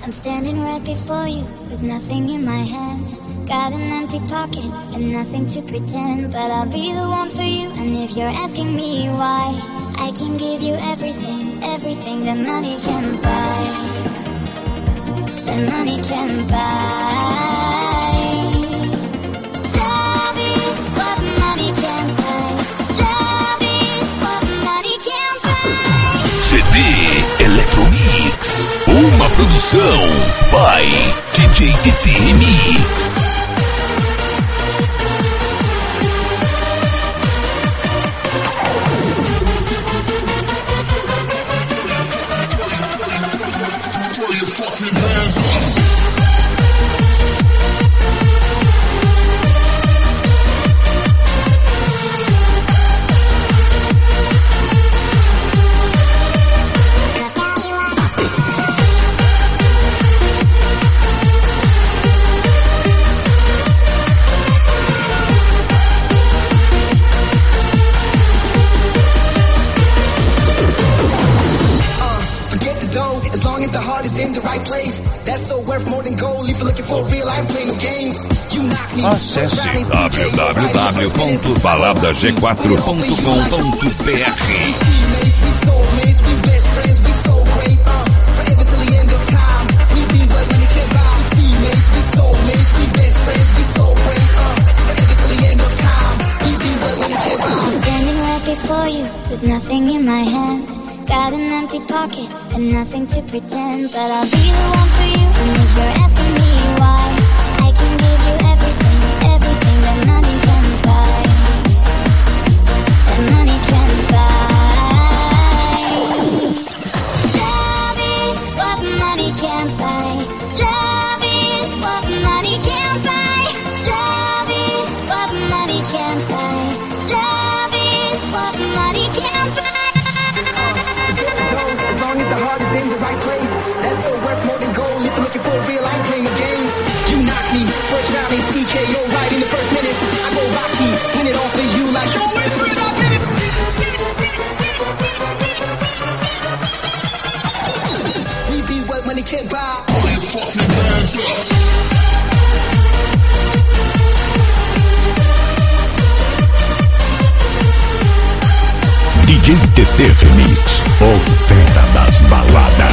I'm standing right before you with nothing in my hands. Got an empty pocket and nothing to pretend, but I'll be the one for you. And if you're asking me why, I can give you everything, everything that money can buy, that money can buy. Love is what money can buy. Love is what money can buy. CD Electromix, uma produção by DJ TT Remix. Acesse www.baladag4.com.br. With nothing in my hands, got an empty pocket and nothing to pretend, but I'll be the one for you. And if you're asking me why, I can give you everything, everything that money can buy, that money can buy. Love is what money can buy. Love is what money can buy. Love is what money can buy. Love is what money can buy. As long as the heart is in the right place, that's all worth more than gold. If you're looking for real, I ain't playing no games. You knock me, first round is TKO right in the first minute. I go Rocky, win it all for you like yo, it's it, I did it. We be what money can't buy. All your fucking hands up. DJ TT Remix, o fera das baladas.